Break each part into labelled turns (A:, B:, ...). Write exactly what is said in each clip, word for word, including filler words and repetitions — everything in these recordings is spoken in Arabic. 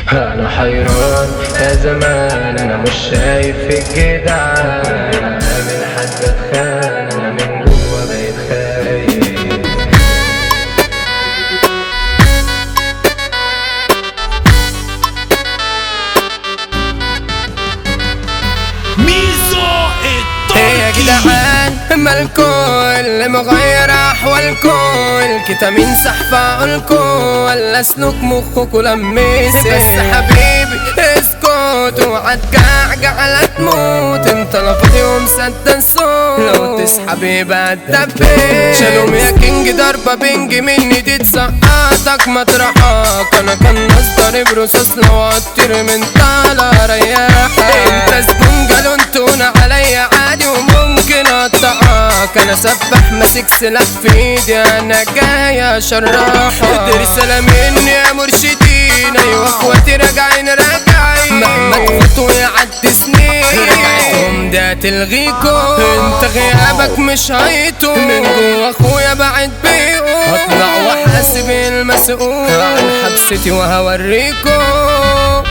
A: انا حيران يا زمان، انا مش شايف الجدعان، من حد اتخان انا من جوا بقيت خايف.
B: يا جدعان مالكوا اللي مغير احوالكوا؟ كتامين سحفة عقولكوا ولا سلوك مخكوا لميسي؟ بس حبيبي اسكت وعالجعجع لا تموت، انت لفظي ومصدق الصوت، لو تسحب يبقى الدبيس. شالوم يا كينج ضربة بنج مني دي تسقطك مطرحك، انا كان مصدري برصاص لو هتطير من طالع رياحك. انت زبون جالونتونا عليا عادي وممكن اقطعك، انا سبح ماسك سلاح في ايدي انا جاي اشرحك. ادري سلام مني يا مرشدين، ايوه اخواتي راجعين راجعين، مهما تفوت ويعدي سنين رجعتهم ده تلغيكوا. انت غيابك مش هيطول من جوا اخويا بعد بيقول، هطلع واحاسب المسؤول عن حبستي وهوريكوا.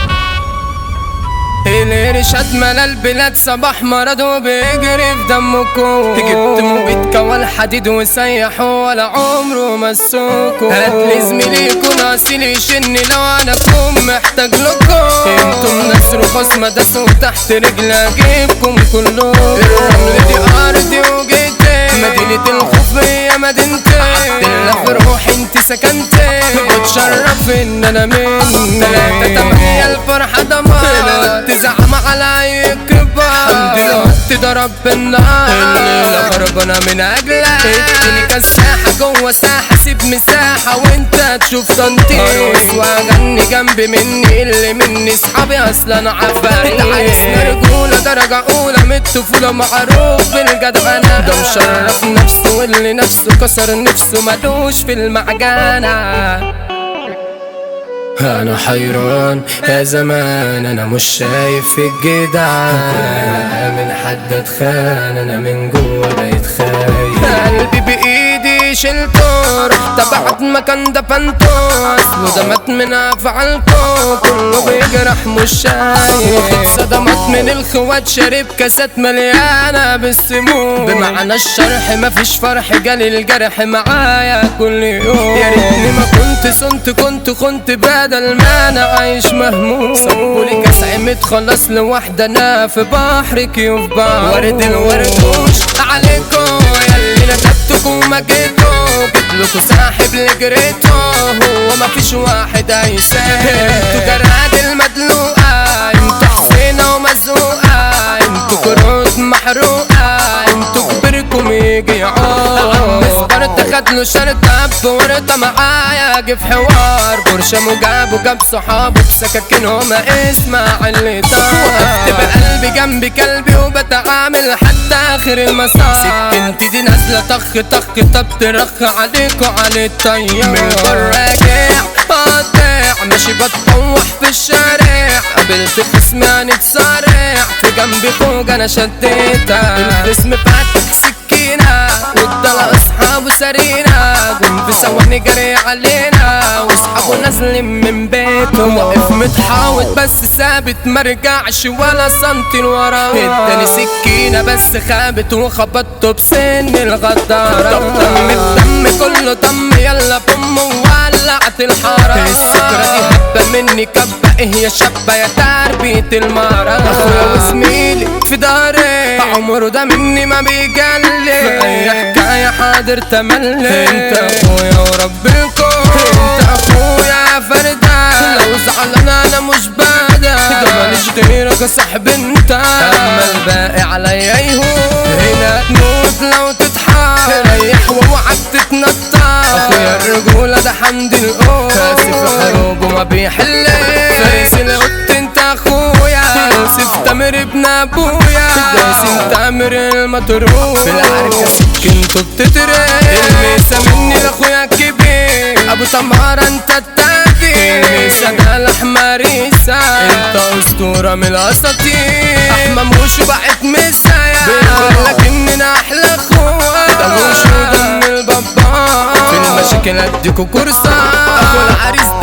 B: الارشاد ملا البلاد صباح مرض وبيجري في دمكو، جبت مبيدكا والحديد وسيحوا ولا عمره مسوكو. هاتلي زميليكوا ناصيل يشني لو انا كون محتاج لكم، انتم ناس رخاص مداسوا تحت رجل اجيبكم كلكم. الرمل دي ارضي وجيتي، مدينة الخوف هي مدينتي، عبدالله في روحي انت سكنتي، بتشرف ان انا مني. تلاتة تمانية الفرحة دمار، تزعم على يكبر حمد الوقت ده ربنا، الليلة خربانة من اجلك. اديني كالساحة جوه ساحة سيب مساحة وانت تشوف تنطيط، ارقص واغني جنبي مني اللي مني صحابي اصلا عفاريت. عايزنا رجولة درجة اولى من الطفولة، معروف بالجدعنة، ده مشرف نفسه واللي نفسه كسر نفسه ملوش في المعجنة.
A: انا حيران يا زمان، انا مش شايف الجدعان، من حد اتخان انا من جوا بقيت خايف.
B: قلبي بايدي شلته رحت بعد ما كان دفنته، اصله ده مات من افعالكو، كله بيجرح مش شايف. صدمات من الخوات شارب كاسات مليانه بالسموم، بمعنى الشرح مفيش فرح جالي الجرح معايا كل يوم. يا ريتني ما كنت صنت كنت خنت بدل ما انا عايش مهموم. صبولي كاس عمت خلاص لوحدة انا في بحرك يوف بحر. ورد الوردوش عليكو ياللي ندبتكو وما جيتو، جيتلكو ساحب لجريتو، هو مفيش واحد هيساهم. انتو جراد المدلوقة، انتو حسينة ومزوقة، انتو كروت محروقة، انتو كبركم يجي عار. مسبرت خدلو شرطة بورطة معايا جه في حوار، برشام وجاب وجاب صحابه بسكاكينهم اسمع اللي طار. وقفت بقلبي جنبي كلبي وبتعامل حتى اخر المسار، سكنتي دي نازلة طخ طخ طب ترخ عليكوا على الطيار. من بره راجع قاطع ماشي بتطوح في الشارع، قابلت خصمي هنتصارع، في جنبي خوجة انا شديتها، الخصم فاتح سكينة والضلا اصحابه سرينا، جم في ثواني جري علينا واصحابه نازلين من بيته. واقف متحاوط بس ثابت مرجعش ولا سنتي لورا، اداني سكينة بس خابت وخبطته بسن الغدارة. دم الدم كله دم يلا بوم وولعت الحارة، السكرة دي هبة مني كبة ايه يا شابة يا تربية المارة. اخويا وزميلي في داري عمره ده مني ما بيجلي، في اي حكاية حاضر تملي. انت اخويا ورب الكون، انت اخويا فردة، لو زعلان انا مش بادة، ده ماليش غيرك يا صاحب انت، اما الباقي عليا يهون. هنا تموت لو تتحار، ريح واوعك تتنطط، اخويا الرجولة ده حمد القول، كاسف حروب وما بيحل. فارس القط انت اخويا، يوسف تامر ابن ابويا، ياسين تامر المطروح، في العركة سكنته بتترق. الميسة مني لاخويا الكبير ابو تمارة انت التاجر، الميسة ده الاحمريسة انت اسطورة من الاساطير. احماموش بقت مسايا بيقولك اننا احلى اخوة، ده موش وده من البابا، في المشاكل اديكوا كورسة، اخو العريس ده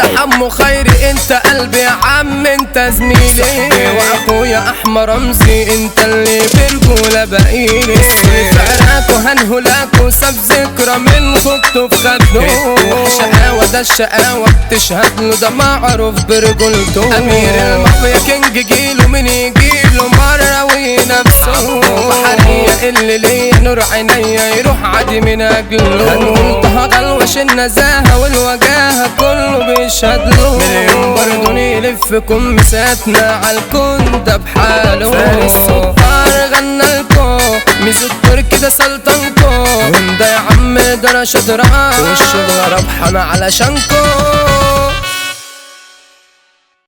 B: حمو خيري انت قلبي يا عم انت زميلي، واخويا احمر رمزي انت اللي برجولة بقيلي. فعراك وهنهلاك وساب ذكرى من خطه في خده، شقاوة ده الشقاوة بتشهد له ده معروف برجولته. امير المافيا كينج جيله من يجيله مرة وينافسه، بحرية اللي ليا نور عينيا يروح عادي من اجله. هنقولها غلوش النزاهة والوجاهة كله بيشهد له، مليون برضون يلفكم مساتنا عالكون ده بحاله. فارس السكر غنى لكم ميزو التركي ده سلطنكم، وانده يا عم ده رشاد رقص والشغل ربحنا علشانكم.